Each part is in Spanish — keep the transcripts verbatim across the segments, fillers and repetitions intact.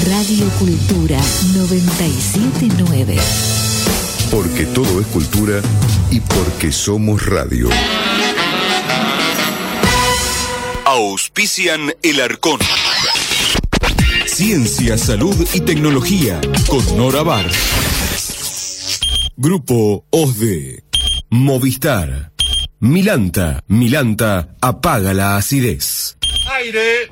Radio Cultura noventa y siete nueve. Porque todo es cultura y porque somos radio. Auspician El Arcón. Ciencia, salud y tecnología con Nora Bar. Grupo O S D E. Movistar. Milanta. Milanta apaga la acidez. Aire.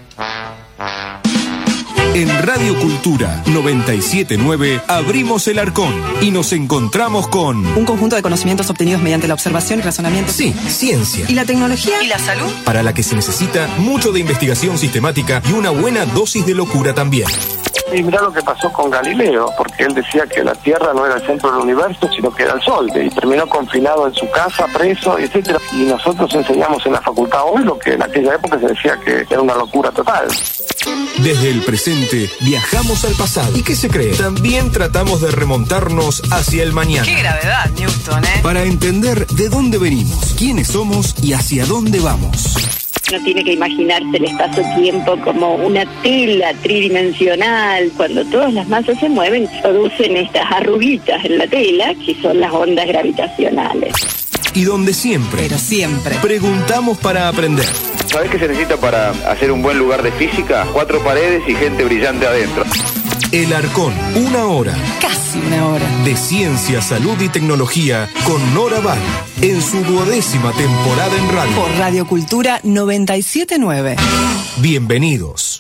En Radio Cultura noventa y siete nueve abrimos El Arcón y nos encontramos con... un conjunto de conocimientos obtenidos mediante la observación y razonamiento. Sí, ciencia. ¿Y la tecnología? ¿Y la salud? Para la que se necesita mucho de investigación sistemática y una buena dosis de locura también. Y mirá lo que pasó con Galileo, porque él decía que la Tierra no era el centro del universo, sino que era el Sol, y terminó confinado en su casa, preso, etcétera. Y nosotros enseñamos en la facultad hoy lo que en aquella época se decía que era una locura total. Desde el presente viajamos al pasado. ¿Y qué se cree? También tratamos de remontarnos hacia el mañana. ¡Qué gravedad, Newton, eh! Para entender de dónde venimos, quiénes somos y hacia dónde vamos. No tiene que imaginarse el espacio-tiempo como una tela tridimensional. Cuando todas las masas se mueven, producen estas arruguitas en la tela, que son las ondas gravitacionales. Y donde siempre, pero siempre, preguntamos para aprender. ¿Sabés qué se necesita para hacer un buen lugar de física? Cuatro paredes y gente brillante adentro. El Arcón, una hora. Casi una hora. De ciencia, salud y tecnología con Nora Bar, en su duodécima temporada en radio. Por Radio Cultura noventa y siete nueve. Bienvenidos.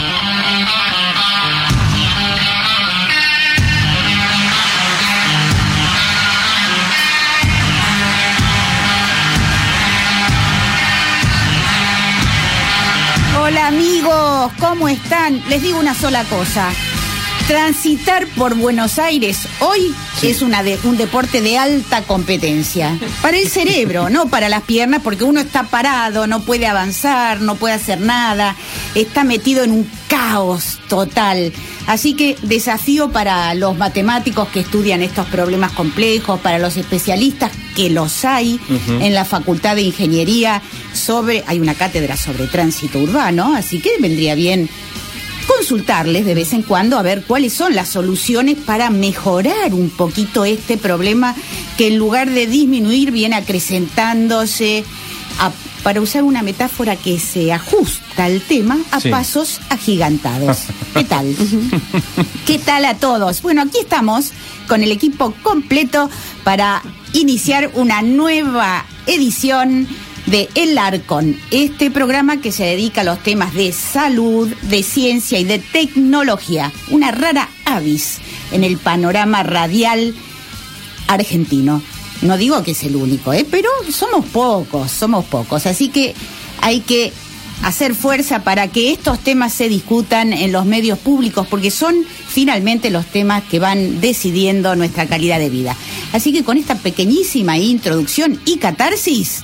Hola amigos, ¿cómo están? Les digo una sola cosa. Transitar por Buenos Aires hoy sí. es una de, un deporte de alta competencia. Para el cerebro, no para las piernas, porque uno está parado, no puede avanzar, no puede hacer nada, está metido en un caos total. Así que desafío para los matemáticos que estudian estos problemas complejos, para los especialistas, que los hay uh-huh. en la Facultad de Ingeniería, sobre hay una cátedra sobre tránsito urbano, así que vendría bien consultarles de vez en cuando a ver cuáles son las soluciones para mejorar un poquito este problema que en lugar de disminuir viene acrecentándose, a, para usar una metáfora que se ajusta al tema, a sí. pasos agigantados. ¿Qué tal? ¿Qué tal a todos? Bueno, aquí estamos con el equipo completo para iniciar una nueva edición de El Arcón, este programa que se dedica a los temas de salud, de ciencia y de tecnología, una rara avis en el panorama radial argentino. No digo que es el único, ¿eh? Pero somos pocos, somos pocos, así que hay que hacer fuerza para que estos temas se discutan en los medios públicos, porque son finalmente los temas que van decidiendo nuestra calidad de vida. Así que con esta pequeñísima introducción y catarsis,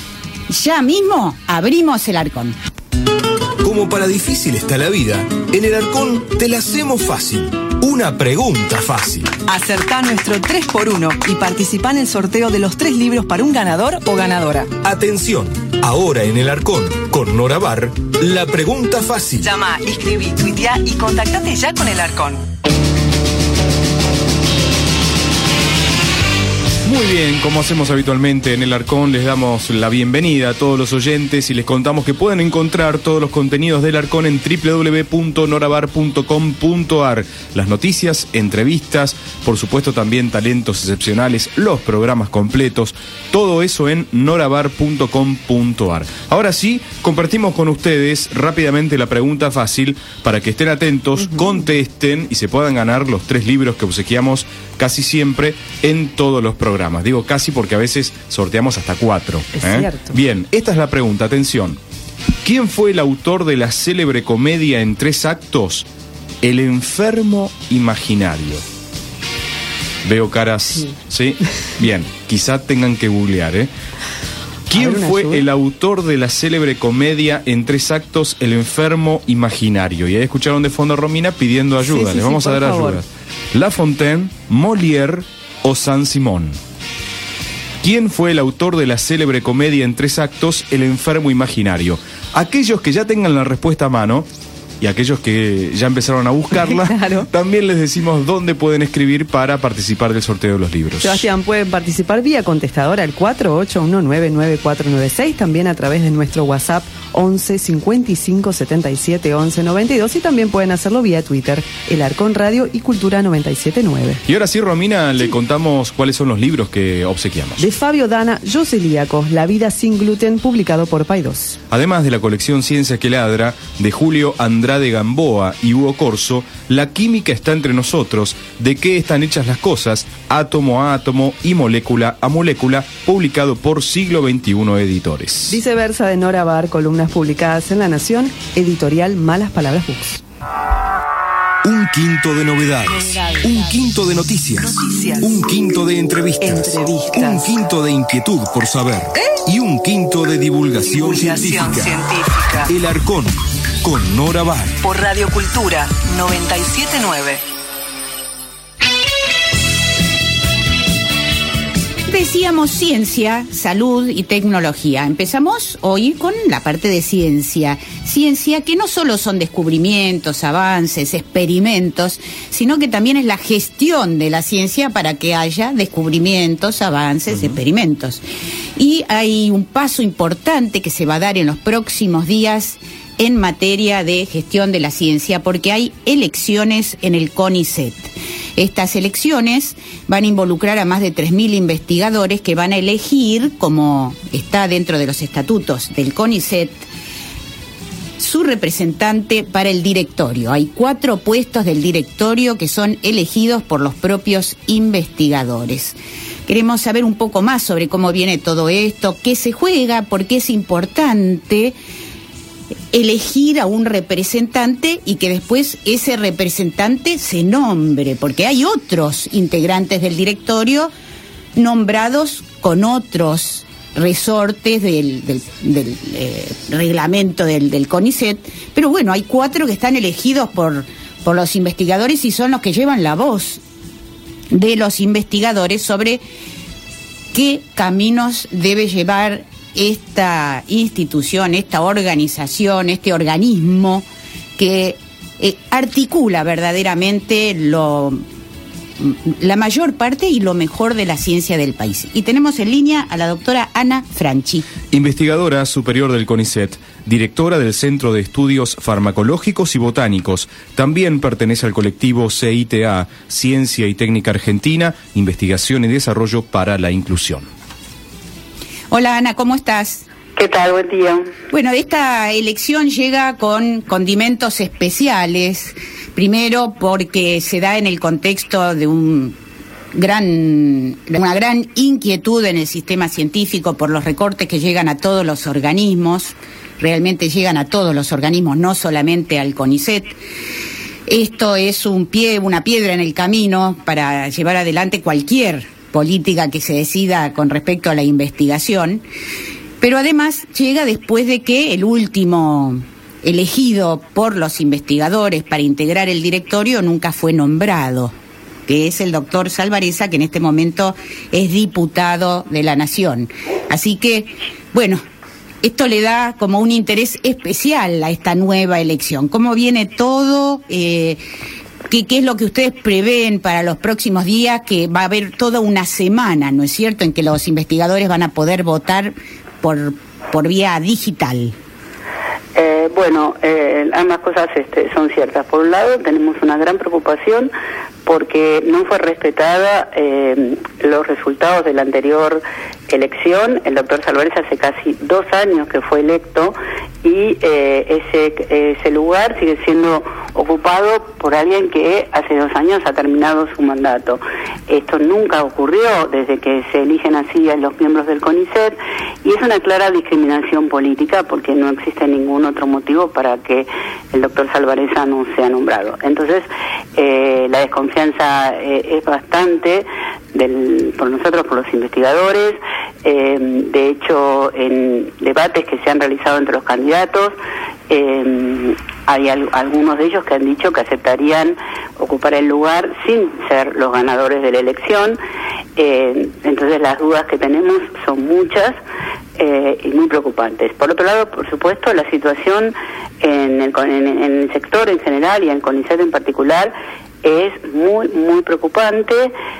ya mismo abrimos El Arcón. Como para difícil está la vida, en El Arcón te la hacemos fácil. Una pregunta fácil. Acertá nuestro tres por uno y participá en el sorteo de los tres libros para un ganador o ganadora. Atención, ahora en El Arcón, con Nora Bar, la pregunta fácil. Llama, escribí, tuitea y contactate ya con El Arcón. Muy bien, como hacemos habitualmente en El Arcón, les damos la bienvenida a todos los oyentes y les contamos que pueden encontrar todos los contenidos del Arcón en doble u doble u doble u punto norabar punto com punto a r. Las noticias, entrevistas, por supuesto también talentos excepcionales, los programas completos, todo eso en norabar punto com punto a r. Ahora sí, compartimos con ustedes rápidamente la pregunta fácil para que estén atentos, uh-huh. contesten y se puedan ganar los tres libros que obsequiamos casi siempre en todos los programas. Digo casi porque a veces sorteamos hasta cuatro. Es ¿eh? cierto. Bien, esta es la pregunta, atención. ¿Quién fue el autor de la célebre comedia en tres actos, El enfermo imaginario? Veo caras, ¿sí? ¿sí? Bien, quizá tengan que googlear, ¿eh? ¿Quién fue ayuda? el autor de la célebre comedia en tres actos, El enfermo imaginario? Y ahí escucharon de fondo a Romina pidiendo ayuda. Sí, sí, Les vamos sí, a dar favor. ayuda. La Fontaine, Molière o Saint-Simon. ¿Quién fue el autor de la célebre comedia en tres actos, El enfermo imaginario? Aquellos que ya tengan la respuesta a mano, y aquellos que ya empezaron a buscarla, claro. también les decimos dónde pueden escribir para participar del sorteo de los libros. Sebastián, pueden participar vía contestadora al cuatro ocho uno nueve nueve cuatro nueve seis, también a través de nuestro WhatsApp once cincuenta y cinco setenta y siete once noventa y dos, y también pueden hacerlo vía Twitter, El Arcón Radio y Cultura noventa y siete nueve. Y ahora sí, Romina, le contamos cuáles son los libros que obsequiamos. De Fabio Dana, Yo celíaco, La vida sin gluten, publicado por Paidós. Además de la colección Ciencia que ladra, de Julio Andrade Gamboa y Hugo Corso, La química está entre nosotros, De qué están hechas las cosas, átomo a átomo y molécula a molécula, publicado por Siglo veintiuno Editores. Viceversa, de Nora Bar, columnas publicadas en La Nación, editorial Malas Palabras Books. Un quinto de novedades, un quinto de noticias, Noticias. un quinto de entrevistas, Entrevistas. un quinto de inquietud por saber y un quinto de divulgación, Divulgación científica. científica. El Arcón, con Nora Bar. Por Radio Cultura noventa y siete nueve. Decíamos ciencia, salud y tecnología. Empezamos hoy con la parte de ciencia. Ciencia que no solo son descubrimientos, avances, experimentos, sino que también es la gestión de la ciencia para que haya descubrimientos, avances, uh-huh. experimentos. Y hay un paso importante que se va a dar en los próximos días en materia de gestión de la ciencia, porque hay elecciones en el CONICET. Estas elecciones van a involucrar a más de tres mil investigadores que van a elegir, como está dentro de los estatutos del CONICET, su representante para el directorio. Hay cuatro puestos del directorio que son elegidos por los propios investigadores. Queremos saber un poco más sobre cómo viene todo esto, qué se juega, por qué es importante elegir a un representante y que después ese representante se nombre, porque hay otros integrantes del directorio nombrados con otros resortes del, del, del eh, reglamento del, del CONICET, pero bueno, hay cuatro que están elegidos por, por los investigadores y son los que llevan la voz de los investigadores sobre qué caminos debe llevar esta institución, esta organización, este organismo que eh, articula verdaderamente lo, la mayor parte y lo mejor de la ciencia del país. Y tenemos en línea a la doctora Ana Franchi. Investigadora superior del CONICET, directora del Centro de Estudios Farmacológicos y Botánicos. También pertenece al colectivo C I T A, Ciencia y Técnica Argentina, Investigación y Desarrollo para la Inclusión. Hola Ana, ¿cómo estás? ¿Qué tal? Buen día. Bueno, esta elección llega con condimentos especiales. Primero porque se da en el contexto de un gran, de una gran inquietud en el sistema científico por los recortes que llegan a todos los organismos. Realmente llegan a todos los organismos, no solamente al CONICET. Esto es un pie, una piedra en el camino para llevar adelante cualquier política que se decida con respecto a la investigación, pero además llega después de que el último elegido por los investigadores para integrar el directorio nunca fue nombrado, que es el doctor Salvarezza, que en este momento es diputado de la Nación. Así que, bueno, esto le da como un interés especial a esta nueva elección. ¿Cómo viene todo? Eh, ¿Qué, ¿Qué es lo que ustedes prevén para los próximos días? Que va a haber toda una semana, ¿no es cierto?, en que los investigadores van a poder votar por, por vía digital. Eh, bueno, eh, ambas cosas este, son ciertas. Por un lado, tenemos una gran preocupación porque no fue respetada eh, los resultados de la anterior elección. El doctor Salvarezza hace casi dos años que fue electo y eh, ese, ese lugar sigue siendo ocupado por alguien que hace dos años ha terminado su mandato. Esto nunca ocurrió desde que se eligen así a los miembros del CONICET y es una clara discriminación política porque no existe ningún otro motivo para que el doctor Salvarezza no sea nombrado. Entonces, eh, la desconfianza eh, es bastante del, por nosotros, por los investigadores. Eh, de hecho, en debates que se han realizado entre los candidatos, eh, hay al, algunos de ellos que han dicho que aceptarían ocupar el lugar sin ser los ganadores de la elección. Eh, entonces las dudas que tenemos son muchas. eh, y muy preocupantes. Por otro lado, por supuesto, la situación en el, en, en el sector en general y en CONICET en particular es muy, muy preocupante.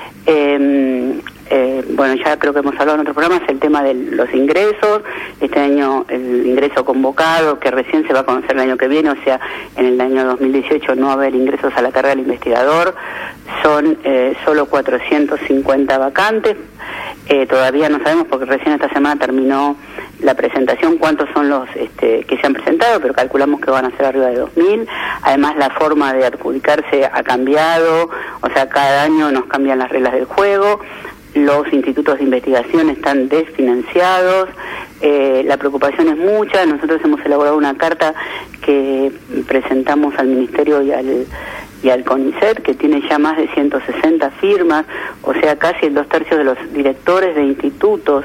Eh, eh, bueno, ya creo que hemos hablado en otros programas, el tema de los ingresos. Este año el ingreso convocado, que recién se va a conocer el año que viene, o sea, en el año dos mil dieciocho no va a haber ingresos a la carrera del investigador, son eh, solo cuatrocientos cincuenta vacantes. Eh, todavía no sabemos, porque recién esta semana terminó la presentación, cuántos son los este, que se han presentado, pero calculamos que van a ser arriba de dos mil. Además, la forma de adjudicarse ha cambiado, o sea, cada año nos cambian las reglas del juego. Los institutos de investigación están desfinanciados, eh, la preocupación es mucha. Nosotros hemos elaborado una carta que presentamos al Ministerio y al y al CONICET, que tiene ya más de ciento sesenta firmas, o sea, casi el dos tercios de los directores de institutos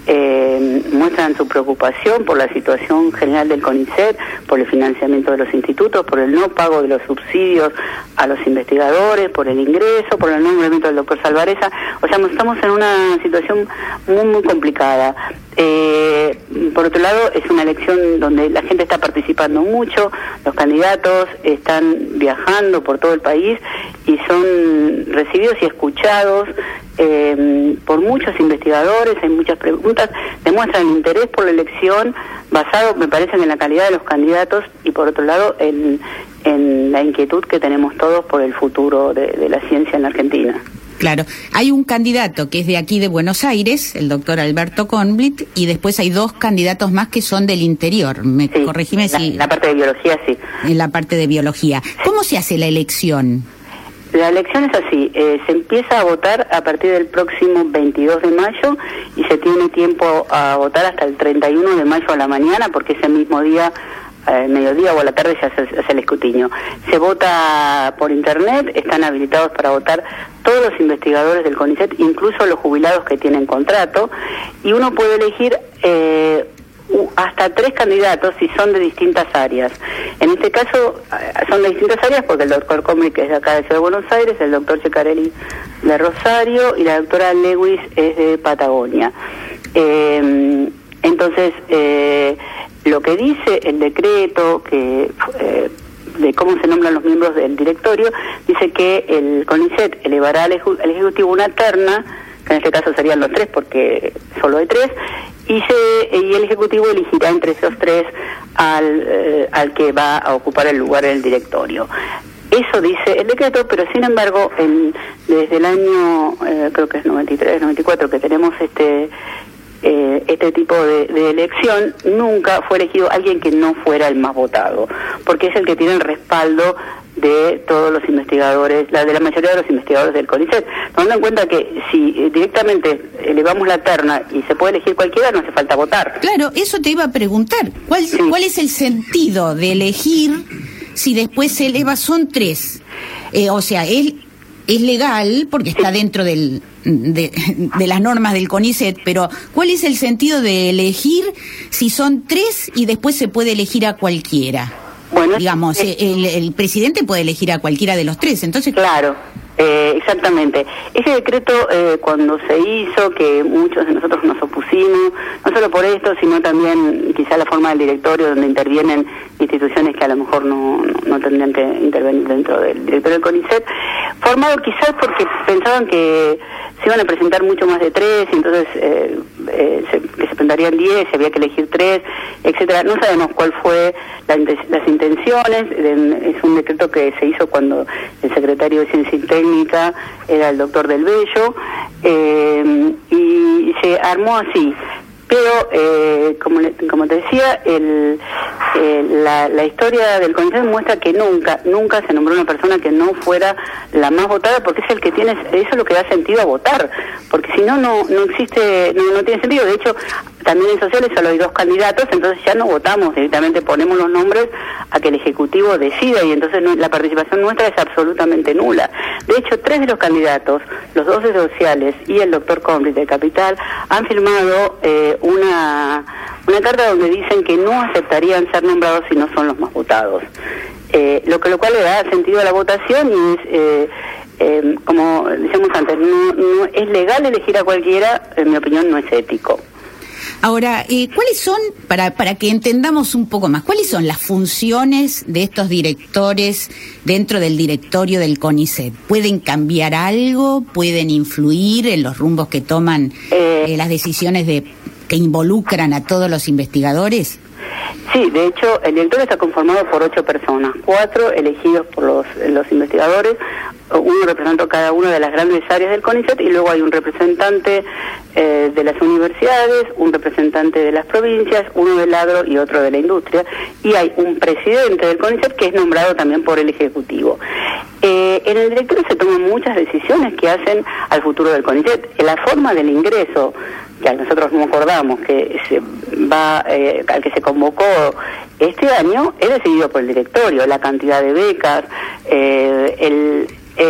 eh, muestran su preocupación por la situación general del CONICET, por el financiamiento de los institutos, por el no pago de los subsidios a los investigadores, por el ingreso, por el nombramiento del doctor Salvareza. O sea, estamos en una situación muy, muy complicada. Eh, por otro lado, es una elección donde la gente está participando mucho, los candidatos están viajando por todo el país y son recibidos y escuchados eh, por muchos investigadores. Hay muchas preguntas, demuestran interés por la elección basado, me parece, en la calidad de los candidatos y por otro lado en, en la inquietud que tenemos todos por el futuro de, de la ciencia en la Argentina. Claro, hay un candidato que es de aquí de Buenos Aires, el doctor Alberto Conblit, y después hay dos candidatos más que son del interior. Me sí, corregime la, si... la parte de biología, sí. En la parte de biología. ¿Cómo se hace la elección? La elección es así, eh, se empieza a votar a partir del próximo veintidós de mayo y se tiene tiempo a votar hasta el treinta y uno de mayo a la mañana, porque ese mismo día, al mediodía o a la tarde, se hace, hace el escrutinio. Se vota por internet, están habilitados para votar todos los investigadores del CONICET, incluso los jubilados que tienen contrato, y uno puede elegir eh, hasta tres candidatos si son de distintas áreas. En este caso son de distintas áreas porque el doctor Conblit es de acá de Ciudad de Buenos Aires, el doctor Ceccarelli de Rosario y la doctora Lewis es de Patagonia. Eh, entonces, eh, lo que dice el decreto que eh, de cómo se nombran los miembros del directorio, dice que el CONICET elevará al, eju al Ejecutivo una terna, que en este caso serían los tres porque solo hay tres, y, se, y el Ejecutivo elegirá entre esos tres al, eh, al que va a ocupar el lugar en el directorio. Eso dice el decreto, pero sin embargo, en, desde el año, eh, creo que es noventa y tres, noventa y cuatro, que tenemos este... Eh, este tipo de, de elección, nunca fue elegido alguien que no fuera el más votado, porque es el que tiene el respaldo de todos los investigadores, la de la mayoría de los investigadores del CONICET, tomando en cuenta que si eh, directamente elevamos la terna y se puede elegir cualquiera, no hace falta votar. Claro, eso te iba a preguntar, ¿cuál, sí. ¿cuál es el sentido de elegir si después se eleva? Son tres, eh, o sea, es, es legal porque está sí. dentro del De, de las normas del CONICET, pero ¿cuál es el sentido de elegir si son tres y después se puede elegir a cualquiera? Bueno, digamos, es, el, el presidente puede elegir a cualquiera de los tres, entonces... Claro, eh, exactamente. Ese decreto, eh, cuando se hizo, que muchos de nosotros nos opusimos, no solo por esto, sino también quizá la forma del directorio, donde intervienen instituciones que a lo mejor no, no, no tendrían que intervenir dentro del directorio del CONICET, formado quizás porque pensaban que se iban a presentar mucho más de tres, y entonces eh, eh, se, que se presentarían diez, y había que elegir tres, etcétera. No sabemos cuál fue la, las intenciones. Es un decreto que se hizo cuando el secretario de Ciencia y Técnica era el doctor Del Bello, eh, y se armó así. Pero, eh, como, le, como te decía, el, eh, la, la historia del CONICET muestra que nunca, nunca se nombró una persona que no fuera la más votada, porque es el que tiene, eso es lo que da sentido a votar, porque si no, no, no existe, no, no tiene sentido. De hecho, también en sociales solo hay dos candidatos, entonces ya no votamos, directamente ponemos los nombres a que el Ejecutivo decida, y entonces no, la participación nuestra es absolutamente nula. De hecho, tres de los candidatos, los dos de sociales y el doctor Conblit de Capital, han firmado eh, una una carta donde dicen que no aceptarían ser nombrados si no son los más votados, eh, lo que lo cual le da sentido a la votación y es eh, eh, como decíamos antes, no, no es legal elegir a cualquiera, en mi opinión no es ético. Ahora, eh, ¿cuáles son, para, para que entendamos un poco más, cuáles son las funciones de estos directores dentro del directorio del CONICET? ¿Pueden cambiar algo? ¿Pueden influir en los rumbos que toman eh, las decisiones de que involucran a todos los investigadores? Sí, de hecho, el directorio está conformado por ocho personas, cuatro elegidos por los, los investigadores, uno representando cada una de las grandes áreas del CONICET, y luego hay un representante eh, de las universidades, un representante de las provincias, uno del agro y otro de la industria, y hay un presidente del CONICET que es nombrado también por el Ejecutivo. Eh, en el directorio se toman muchas decisiones que hacen al futuro del CONICET. La forma del ingreso, que nosotros no acordamos que se va eh, al que se convocó este año, es decidido por el directorio. La cantidad de becas, eh, el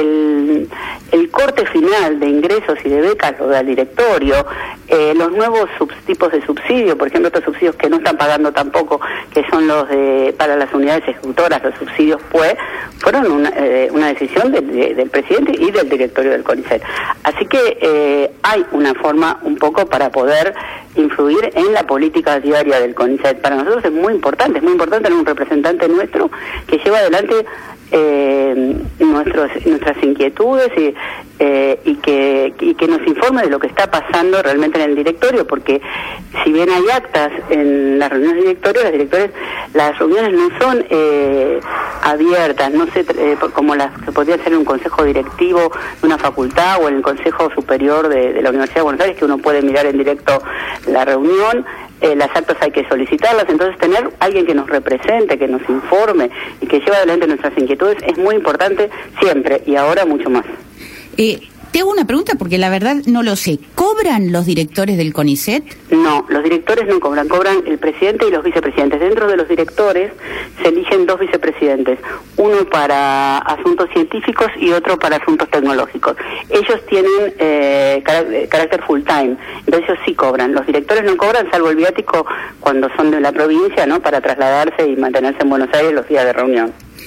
El, el corte final de ingresos y de becas lo da el directorio, eh, los nuevos sub, tipos de subsidio, por ejemplo, estos subsidios que no están pagando tampoco, que son los de para las unidades ejecutoras, los subsidios P U E, fueron una, eh, una decisión de, de, del presidente y del directorio del CONICET. Así que eh, hay una forma un poco para poder influir en la política diaria del CONICET. Para nosotros es muy importante, es muy importante tener un representante nuestro que lleva adelante Eh, nuestros, nuestras inquietudes y, eh, y, que, y que nos informe de lo que está pasando realmente en el directorio, porque si bien hay actas en las reuniones de directorio, los directores, las reuniones no son eh, abiertas, no sé, eh, como las que podría ser en un consejo directivo de una facultad o en el consejo superior de, de la Universidad de Buenos Aires, que uno puede mirar en directo la reunión. Eh, las actas hay que solicitarlas, entonces tener alguien que nos represente, que nos informe y que lleve adelante nuestras inquietudes es muy importante siempre y ahora mucho más. Eh, te hago una pregunta porque la verdad no lo sé. ¿Cobran los directores del CONICET? No, los directores no cobran, cobran el presidente y los vicepresidentes. Dentro de los directores se eligen dos vicepresidentes, uno para asuntos científicos y otro para asuntos tecnológicos. Ellos tienen eh, carácter full time, entonces ellos sí cobran. Los directores no cobran, salvo el viático cuando son de la provincia, ¿no?, para trasladarse y mantenerse en Buenos Aires los días de reunión.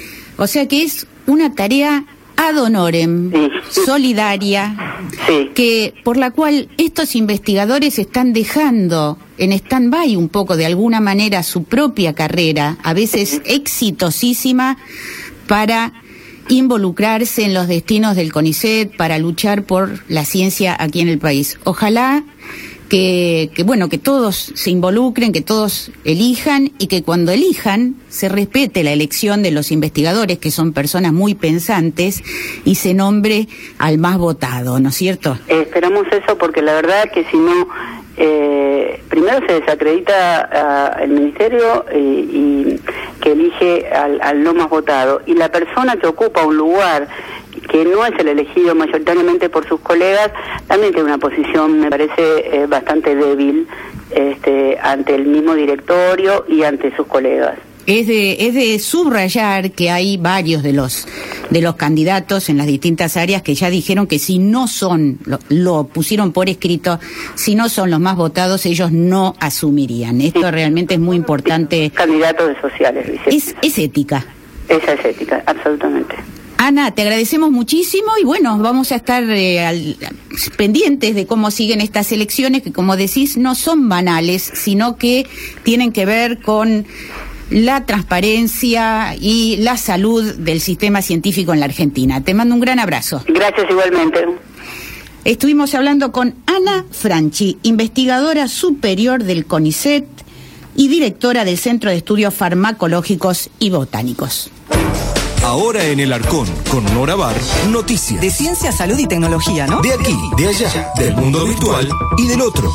O sea que es una tarea ad honorem, sí, solidaria, sí, que por la cual estos investigadores están dejando en stand-by un poco de alguna manera su propia carrera, a veces exitosísima, para involucrarse en los destinos del CONICET, para luchar por la ciencia aquí en el país. Ojalá que, que bueno, que todos se involucren, que todos elijan y que cuando elijan se respete la elección de los investigadores, que son personas muy pensantes, y se nombre al más votado, ¿no es cierto? Eh, esperamos eso porque la verdad que si no, eh, primero se desacredita uh, el ministerio eh, y que elige al, al no más votado, y la persona que ocupa un lugar que no es el elegido mayoritariamente por sus colegas, también tiene una posición, me parece, eh, bastante débil este, ante el mismo directorio y ante sus colegas. Es de, es de subrayar que hay varios de los de los candidatos en las distintas áreas que ya dijeron que si no son, lo, lo pusieron por escrito, si no son los más votados, ellos no asumirían. Esto sí, realmente es muy importante. Candidatos de sociales, dice. Es, es ética. Esa es ética, absolutamente. Ana, te agradecemos muchísimo y bueno, vamos a estar eh, al, pendientes de cómo siguen estas elecciones, que como decís no son banales, sino que tienen que ver con la transparencia y la salud del sistema científico en la Argentina. Te mando un gran abrazo. Gracias igualmente. Estuvimos hablando con Ana Franchi, investigadora superior del CONICET y directora del Centro de Estudios Farmacológicos y Botánicos. Ahora en el Arcón, con Nora Bar, noticias. De ciencia, salud y tecnología, ¿no? De aquí, de allá, del mundo virtual y del otro.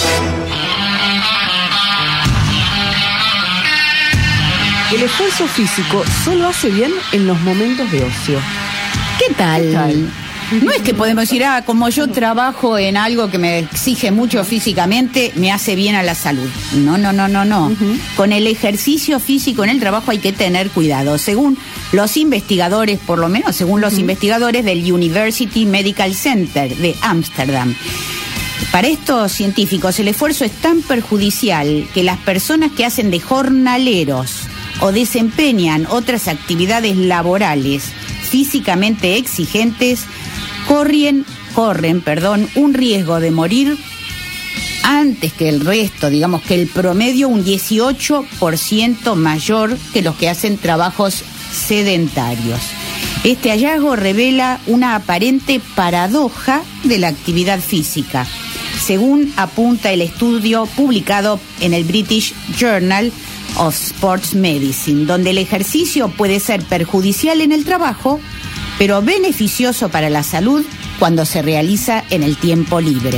El esfuerzo físico solo hace bien en los momentos de ocio. ¿Qué tal? ¿Qué tal? No es que podemos decir, ah, como yo trabajo en algo que me exige mucho físicamente, me hace bien a la salud. No, no, no, no, no. Uh-huh. Con el ejercicio físico en el trabajo hay que tener cuidado. Según los investigadores, por lo menos según los uh-huh. investigadores del University Medical Center de Ámsterdam, para estos científicos el esfuerzo es tan perjudicial que las personas que hacen de jornaleros o desempeñan otras actividades laborales físicamente exigentes corren, corren, perdón, un riesgo de morir antes que el resto, digamos que el promedio un dieciocho por ciento mayor que los que hacen trabajos sedentarios. Este hallazgo revela una aparente paradoja de la actividad física, según apunta el estudio publicado en el British Journal of Sports Medicine, donde el ejercicio puede ser perjudicial en el trabajo, pero beneficioso para la salud cuando se realiza en el tiempo libre.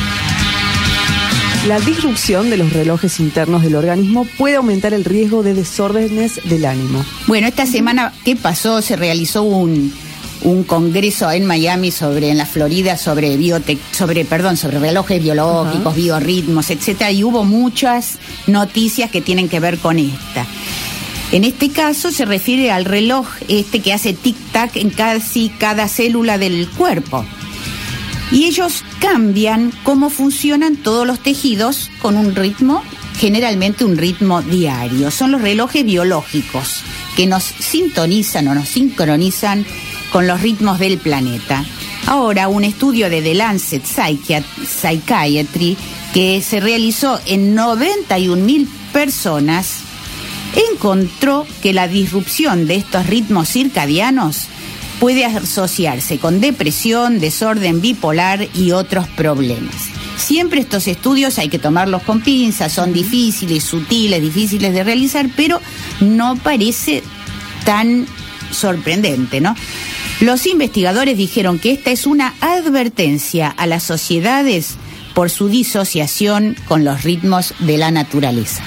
La disrupción de los relojes internos del organismo puede aumentar el riesgo de desórdenes del ánimo. Bueno, esta semana que pasó se realizó un, un congreso en Miami sobre, en la Florida, sobre biotec, sobre, perdón, sobre relojes biológicos, uh-huh. biorritmos, etcétera, y hubo muchas noticias que tienen que ver con esta. En este caso se refiere al reloj este que hace tic-tac en casi cada célula del cuerpo. Y ellos cambian cómo funcionan todos los tejidos con un ritmo, generalmente un ritmo diario. Son los relojes biológicos que nos sintonizan o nos sincronizan con los ritmos del planeta. Ahora, un estudio de The Lancet Psychiatry que se realizó en noventa y un mil personas encontró que la disrupción de estos ritmos circadianos puede asociarse con depresión, desorden bipolar y otros problemas. Siempre estos estudios hay que tomarlos con pinzas, son difíciles, sutiles, difíciles de realizar, pero no parece tan sorprendente, ¿no? Los investigadores dijeron que esta es una advertencia a las sociedades por su disociación con los ritmos de la naturaleza.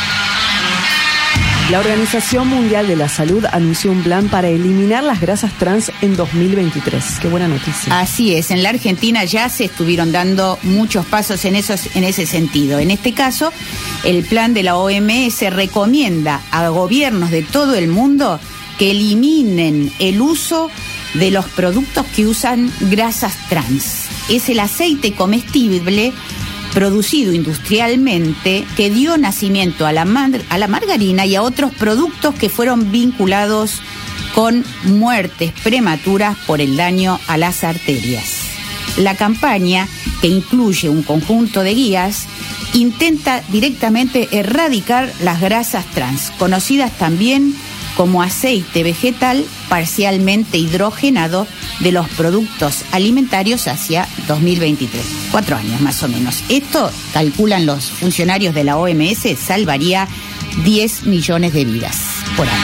La Organización Mundial de la Salud anunció un plan para eliminar las grasas trans en dos mil veintitrés. Qué buena noticia. Así es, en la Argentina ya se estuvieron dando muchos pasos en, esos, en ese sentido. En este caso, el plan de la O M S recomienda a gobiernos de todo el mundo que eliminen el uso de los productos que usan grasas trans. Es el aceite comestible producido industrialmente que dio nacimiento a la, mar- a la margarina y a otros productos que fueron vinculados con muertes prematuras por el daño a las arterias. La campaña, que incluye un conjunto de guías, intenta directamente erradicar las grasas trans, conocidas también como aceite vegetal parcialmente hidrogenado, de los productos alimentarios hacia dos mil veintitrés. Cuatro años más o menos. Esto, calculan los funcionarios de la O M S, salvaría diez millones de vidas por año.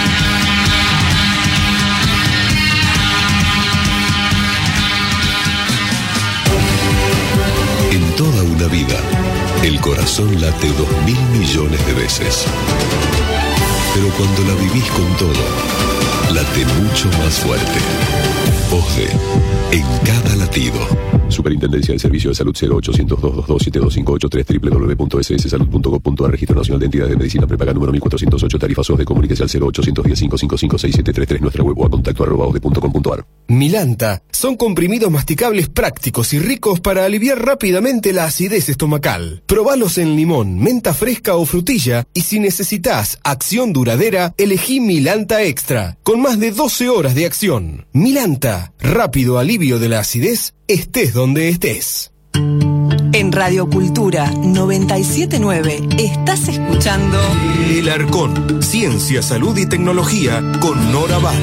En toda una vida, el corazón late dos mil millones de veces. Pero cuando la vivís con todo, late mucho más fuerte. OSDE, en cada latido. Superintendencia del Servicio de Salud cero ochocientos dos dos dos siete dos cinco ocho tres doble u doble u doble u punto s s salud punto gov punto a r Registro Nacional de Entidades de Medicina Prepaga número mil cuatrocientos ocho. Tarifas OSDE. Comuníquese al cero ochocientos diez cinco cinco cinco seis siete tres tres. Nuestra web o a contacto arroba osde punto com punto a r. Milanta son comprimidos masticables prácticos y ricos para aliviar rápidamente la acidez estomacal. Probalos en limón, menta fresca o frutilla, y si necesitas acción duradera, elegí Milanta Extra, con más de doce horas de acción. Milanta, rápido alivio de la acidez, estés donde estés. En Radio Cultura noventa y siete punto nueve estás escuchando El Arcón, Ciencia, Salud y Tecnología con Nora Bar.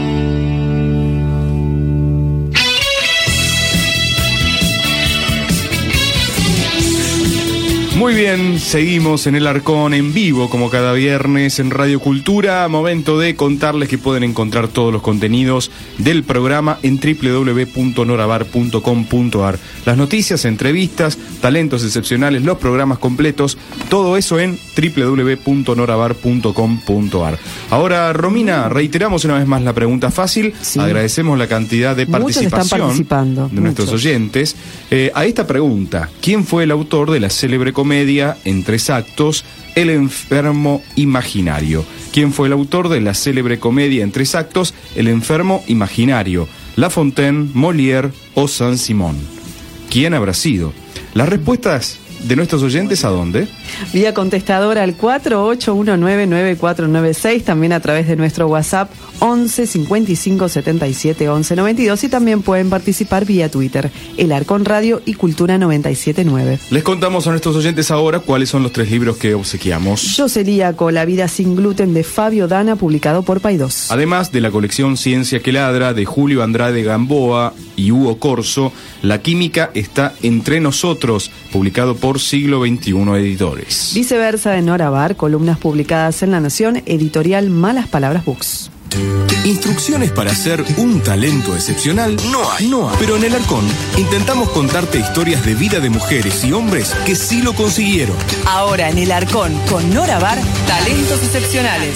Muy bien, seguimos en El Arcón en vivo como cada viernes en Radio Cultura. Momento de contarles que pueden encontrar todos los contenidos del programa en doble u doble u doble u punto norabar punto com punto a r. Las noticias, entrevistas, talentos excepcionales, los programas completos, todo eso en doble u doble u doble u punto norabar punto com punto a r. Ahora, Romina, reiteramos una vez más la pregunta fácil. Sí. Agradecemos la cantidad de participación de nuestros Muchos. oyentes. Eh, a esta pregunta, ¿quién fue el autor de la célebre comedia en tres actos, El enfermo imaginario? ¿Quién fue el autor de la célebre comedia en tres actos, El enfermo imaginario? La Fontaine, Molière o Saint-Simon. ¿Quién habrá sido? Las respuestas de nuestros oyentes, ¿a dónde? Vía contestadora al cuatro ocho uno nueve nueve cuatro nueve seis, también a través de nuestro WhatsApp once cincuenta y cinco setenta y siete once noventa y dos, y también pueden participar vía Twitter, El Arcón Radio y Cultura noventa y siete nueve. Les contamos a nuestros oyentes ahora cuáles son los tres libros que obsequiamos. Yo celíaco, La vida sin gluten de Fabio Dana, publicado por Paidós. Además de la colección Ciencia que ladra de Julio Andrade Gamboa y Hugo Corso, La química está entre nosotros, publicado por Siglo veintiuno Editores. Viceversa de Nora Bar, columnas publicadas en La Nación, editorial Malas Palabras Books. Instrucciones para ser un talento excepcional no hay. No hay. Pero en El Arcón intentamos contarte historias de vida de mujeres y hombres que sí lo consiguieron. Ahora en El Arcón, con Nora Bar, talentos excepcionales.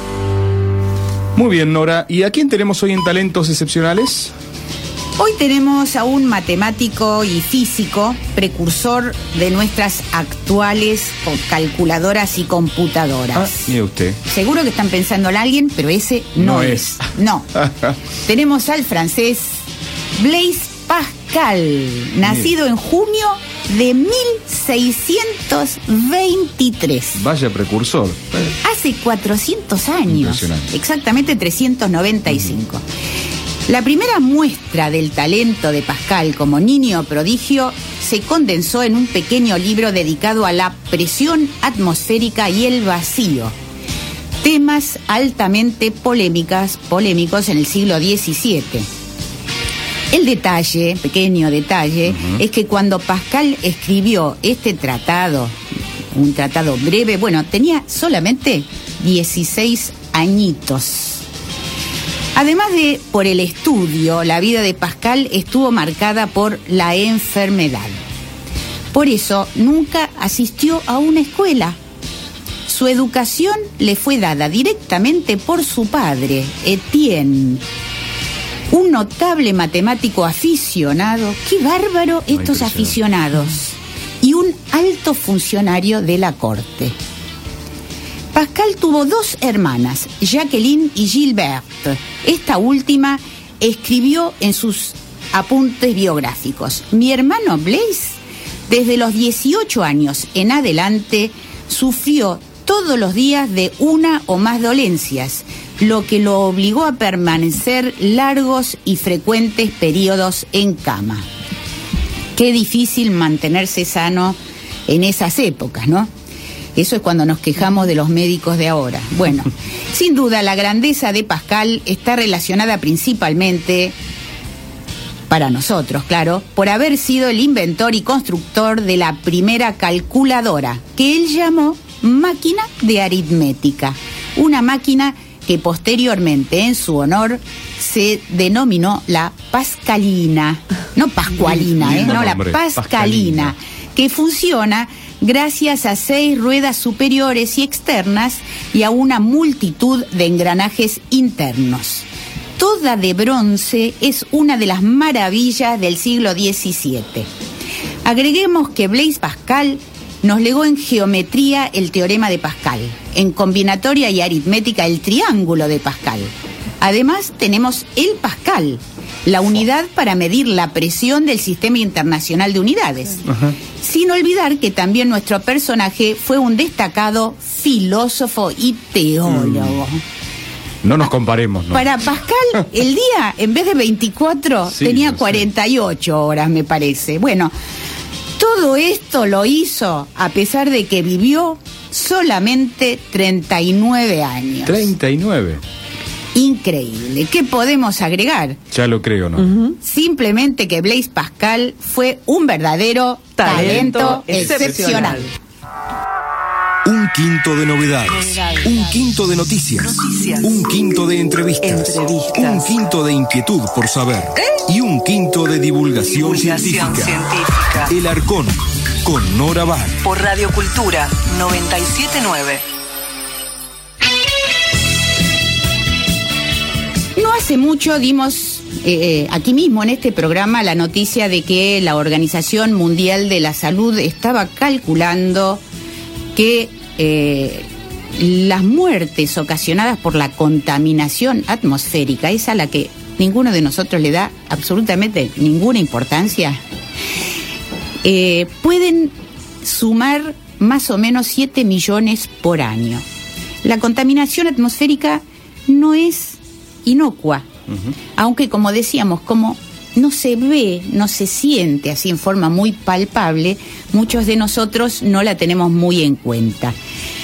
Muy bien, Nora. ¿Y a quién tenemos hoy en Talentos Excepcionales? Hoy tenemos a un matemático y físico, precursor de nuestras actuales calculadoras y computadoras. Ah, mire usted. Seguro que están pensando en alguien, pero ese no, no es. es. No. Tenemos al francés Blaise Pascal, nacido en junio de mil seiscientos veintitrés. Vaya precursor. Hace cuatrocientos años. Exactamente trescientos noventa y cinco. Mm. La primera muestra del talento de Pascal como niño prodigio se condensó en un pequeño libro dedicado a la presión atmosférica y el vacío, temas altamente polémicas, polémicos en el siglo diecisiete. El detalle, pequeño detalle, uh-huh. es que cuando Pascal escribió este tratado, un tratado breve, bueno, tenía solamente dieciséis añitos. Además de por el estudio, la vida de Pascal estuvo marcada por la enfermedad. Por eso nunca asistió a una escuela. Su educación le fue dada directamente por su padre, Etienne, un notable matemático aficionado. ¡Qué bárbaro estos aficionados! Y un alto funcionario de la corte. Pascal tuvo dos hermanas, Jacqueline y Gilberte. Esta última escribió en sus apuntes biográficos: mi hermano Blaise, desde los dieciocho años en adelante, sufrió todos los días de una o más dolencias, lo que lo obligó a permanecer largos y frecuentes periodos en cama. Qué difícil mantenerse sano en esas épocas, ¿no? Eso es cuando nos quejamos de los médicos de ahora. Bueno, sin duda la grandeza de Pascal está relacionada principalmente, para nosotros, claro, por haber sido el inventor y constructor de la primera calculadora, que él llamó máquina de aritmética. Una máquina que posteriormente, en su honor, se denominó la Pascalina. No Pascualina, ¿eh? No, la Pascalina, Pascalina, que funciona gracias a seis ruedas superiores y externas y a una multitud de engranajes internos. Toda de bronce, es una de las maravillas del siglo diecisiete. Agreguemos que Blaise Pascal nos legó en geometría el teorema de Pascal, en combinatoria y aritmética el triángulo de Pascal. Además tenemos el Pascal, la unidad para medir la presión del Sistema Internacional de Unidades. Ajá. Sin olvidar que también nuestro personaje fue un destacado filósofo y teólogo. Mm. No nos comparemos, ¿no? Para Pascal, el día, en vez de veinticuatro, sí, tenía cuarenta y ocho horas, me parece. Bueno, todo esto lo hizo a pesar de que vivió solamente treinta y nueve años. ¿treinta y nueve? Increíble. ¿Qué podemos agregar? Ya lo creo, ¿no? Uh-huh. Simplemente que Blaise Pascal fue un verdadero talento, talento excepcional. excepcional. Un quinto de novedades, novedades. Un quinto de noticias, noticias. Un quinto de entrevistas, entrevistas. Un quinto de inquietud por saber. ¿Eh? Y un quinto de divulgación, divulgación científica. científica. El Arcón, con Nora Bar. Por Radio Cultura noventa y siete nueve. No hace mucho dimos eh, aquí mismo en este programa la noticia de que la Organización Mundial de la Salud estaba calculando que eh, las muertes ocasionadas por la contaminación atmosférica, esa a la que ninguno de nosotros le da absolutamente ninguna importancia, eh, pueden sumar más o menos siete millones por año. La contaminación atmosférica no es inocua, uh-huh. aunque como decíamos, como no se ve, no se siente así en forma muy palpable, muchos de nosotros no la tenemos muy en cuenta.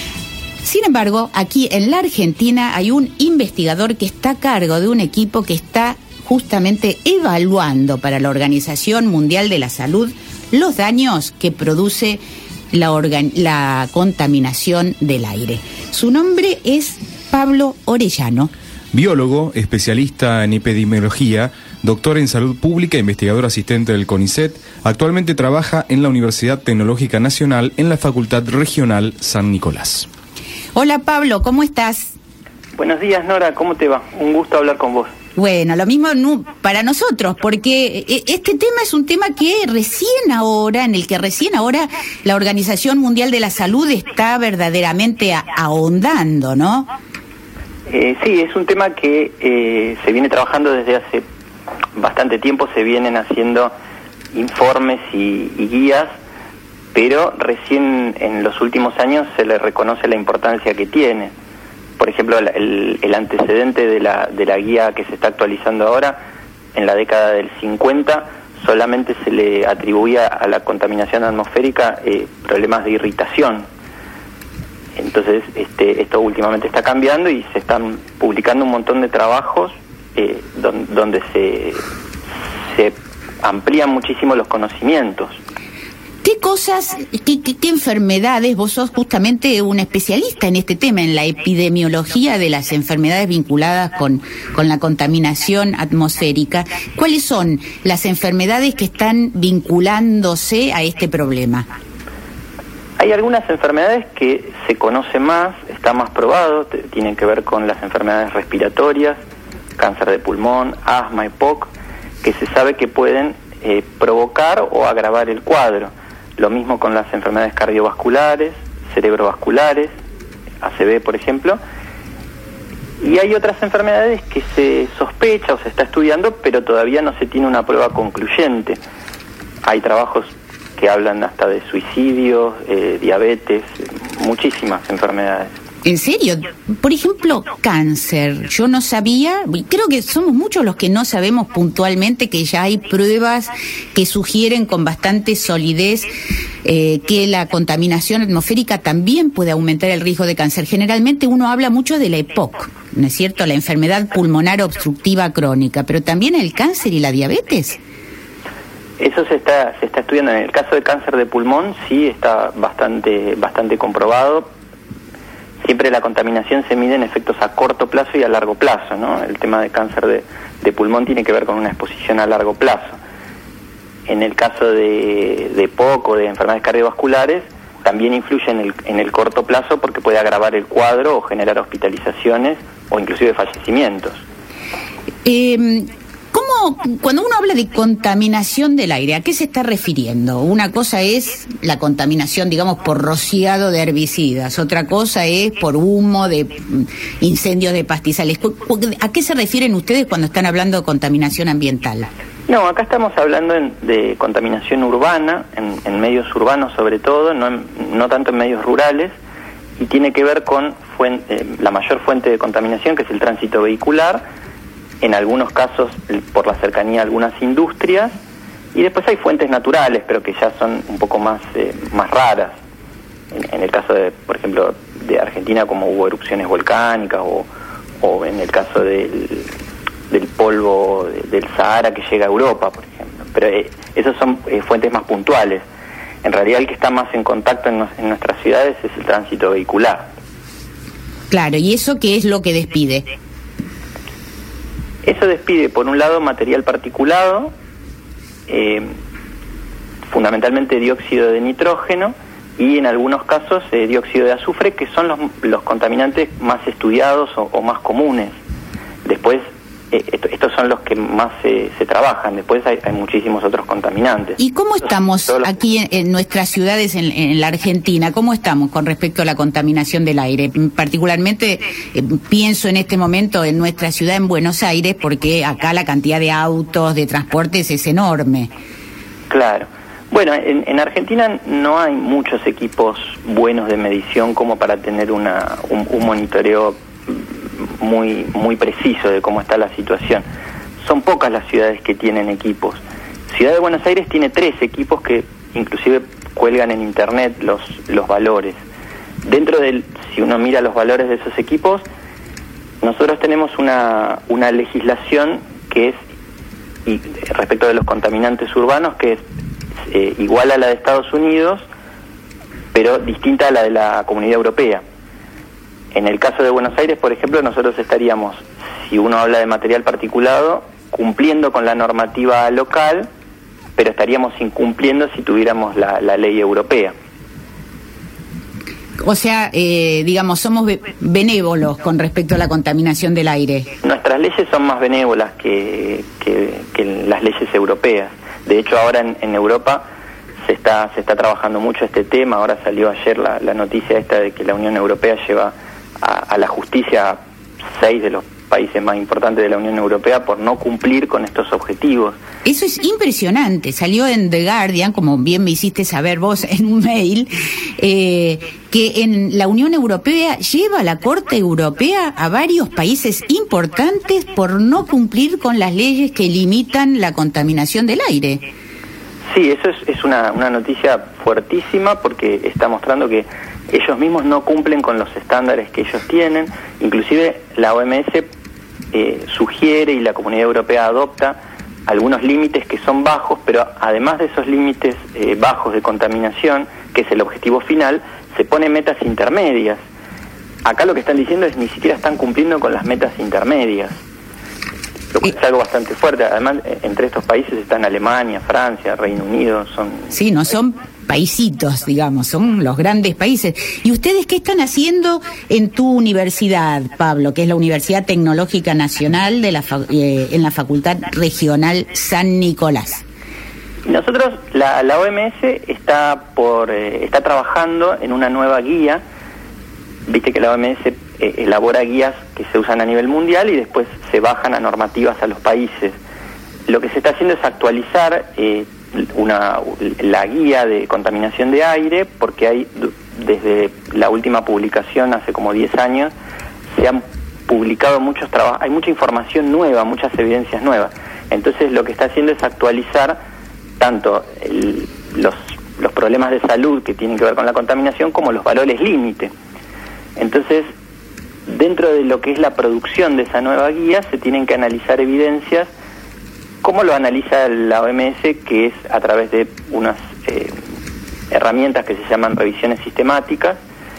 Sin embargo, aquí en la Argentina hay un investigador que está a cargo de un equipo que está justamente evaluando para la Organización Mundial de la Salud los daños que produce la, organ- la contaminación del aire. Su nombre es Pablo Orellano. Biólogo, especialista en epidemiología, doctor en salud pública, investigador asistente del CONICET, actualmente trabaja en la Universidad Tecnológica Nacional en la Facultad Regional San Nicolás. Hola Pablo, ¿cómo estás? Buenos días Nora, ¿cómo te va? Un gusto hablar con vos. Bueno, lo mismo no, para nosotros, porque este tema es un tema que recién ahora, en el que recién ahora la Organización Mundial de la Salud está verdaderamente a, ahondando, ¿no? Eh, sí, es un tema que eh, se viene trabajando desde hace bastante tiempo, se vienen haciendo informes y, y guías, pero recién en los últimos años se le reconoce la importancia que tiene. Por ejemplo, el, el antecedente de la, de la guía que se está actualizando ahora, en la década del cincuenta, solamente se le atribuía a la contaminación atmosférica eh, problemas de irritación. Entonces, este, esto últimamente está cambiando y se están publicando un montón de trabajos eh, don, donde se, se amplían muchísimo los conocimientos. ¿Qué cosas, qué, qué, qué enfermedades, vos sos justamente un especialista en este tema, en la epidemiología de las enfermedades vinculadas con, con la contaminación atmosférica? ¿Cuáles son las enfermedades que están vinculándose a este problema? Hay algunas enfermedades que se conocen más, está más probado, te, tienen que ver con las enfermedades respiratorias, cáncer de pulmón, asma, E P O C, que se sabe que pueden eh, provocar o agravar el cuadro. Lo mismo con las enfermedades cardiovasculares, cerebrovasculares, A C V por ejemplo. Y hay otras enfermedades que se sospecha o se está estudiando, pero todavía no se tiene una prueba concluyente. Hay trabajos que hablan hasta de suicidio, eh, diabetes, muchísimas enfermedades. ¿En serio? Por ejemplo, cáncer. Yo no sabía, creo que somos muchos los que no sabemos puntualmente que ya hay pruebas que sugieren con bastante solidez eh, que la contaminación atmosférica también puede aumentar el riesgo de cáncer. Generalmente uno habla mucho de la E P O C, ¿no es cierto? La enfermedad pulmonar obstructiva crónica, pero también el cáncer y la diabetes. Eso se está se está estudiando. En el caso de cáncer de pulmón sí está bastante bastante comprobado. Siempre la contaminación se mide en efectos a corto plazo y a largo plazo, ¿no? El tema de cáncer de, de pulmón tiene que ver con una exposición a largo plazo. En el caso de, de E P O C o de enfermedades cardiovasculares, también influye en el, en el corto plazo porque puede agravar el cuadro o generar hospitalizaciones o inclusive fallecimientos. Eh... ¿Cómo, cuando uno habla de contaminación del aire, ¿a qué se está refiriendo? Una cosa es la contaminación, digamos, por rociado de herbicidas, otra cosa es por humo de incendios de pastizales. ¿A qué se refieren ustedes cuando están hablando de contaminación ambiental? No, acá estamos hablando en, de contaminación urbana, en, en medios urbanos sobre todo, no, en, no tanto en medios rurales, y tiene que ver con fuente, eh, la mayor fuente de contaminación, que es el tránsito vehicular, en algunos casos por la cercanía a algunas industrias, y después hay fuentes naturales, pero que ya son un poco más eh, más raras. En, en el caso de, por ejemplo, de Argentina, como hubo erupciones volcánicas, o, o en el caso del, del polvo de, del Sahara que llega a Europa, por ejemplo. Pero eh, esas son eh, fuentes más puntuales. En realidad el que está más en contacto en, en nuestras ciudades es el tránsito vehicular. Claro, ¿y eso qué es lo que despide? Eso despide, por un lado, material particulado, eh, fundamentalmente dióxido de nitrógeno, y en algunos casos eh, dióxido de azufre, que son los, los contaminantes más estudiados o, o más comunes. Después, eh, esto, estos son los que más se, se trabajan. Después hay, hay muchísimos otros contaminantes. ¿Y cómo estamos aquí en, en nuestras ciudades, en, en la Argentina? ¿Cómo estamos con respecto a la contaminación del aire? Particularmente eh, pienso en este momento en nuestra ciudad, en Buenos Aires, porque acá la cantidad de autos, de transportes es enorme. Claro. Bueno, en, en Argentina no hay muchos equipos buenos de medición como para tener una, un, un monitoreo muy, muy preciso de cómo está la situación. Son pocas las ciudades que tienen equipos. Ciudad de Buenos Aires tiene tres equipos que inclusive cuelgan en internet los, los valores. Dentro del, si uno mira los valores de esos equipos, nosotros tenemos una, una legislación que es, y respecto de los contaminantes urbanos, que es eh, igual a la de Estados Unidos, pero distinta a la de la Comunidad Europea. En el caso de Buenos Aires, por ejemplo, nosotros estaríamos, si uno habla de material particulado, cumpliendo con la normativa local, pero estaríamos incumpliendo si tuviéramos la, la ley europea. O sea, eh, digamos, somos be- benévolos con respecto a la contaminación del aire. Nuestras leyes son más benévolas que, que, que las leyes europeas. De hecho, ahora en, en Europa se está se está trabajando mucho este tema. Ahora salió ayer la, la noticia esta de que la Unión Europea lleva a, a la justicia a seis de los países más importantes de la Unión Europea por no cumplir con estos objetivos. Eso es impresionante. Salió en The Guardian, como bien me hiciste saber vos en un mail, eh, que en la Unión Europea lleva a la Corte Europea a varios países importantes por no cumplir con las leyes que limitan la contaminación del aire. Sí, eso es, es una, una noticia fuertísima porque está mostrando que ellos mismos no cumplen con los estándares que ellos tienen. Inclusive la O M S eh, sugiere y la Comunidad Europea adopta algunos límites que son bajos, pero además de esos límites eh, bajos de contaminación, que es el objetivo final, se ponen metas intermedias. Acá lo que están diciendo es ni siquiera están cumpliendo con las metas intermedias, lo que es algo bastante fuerte. Además, entre estos países están Alemania, Francia, Reino Unido, son... Sí, no son paisitos, digamos, son los grandes países. ¿Y ustedes qué están haciendo en tu universidad, Pablo, que es la Universidad Tecnológica Nacional de la fa- eh, en la Facultad Regional San Nicolás? Nosotros, la, la O M S está por eh, está trabajando en una nueva guía. Viste que la O M S eh, elabora guías que se usan a nivel mundial y después se bajan a normativas a los países. Lo que se está haciendo es actualizar eh, una la guía de contaminación de aire, porque hay, desde la última publicación hace como diez años, se han publicado muchos trabajos, hay mucha información nueva, muchas evidencias nuevas. Entonces lo que está haciendo es actualizar tanto el, los, los problemas de salud que tienen que ver con la contaminación como los valores límite. Entonces, dentro de lo que es la producción de esa nueva guía, se tienen que analizar evidencias, como lo analiza la O M S, que es a través de unas eh, herramientas que se llaman revisiones sistemáticas.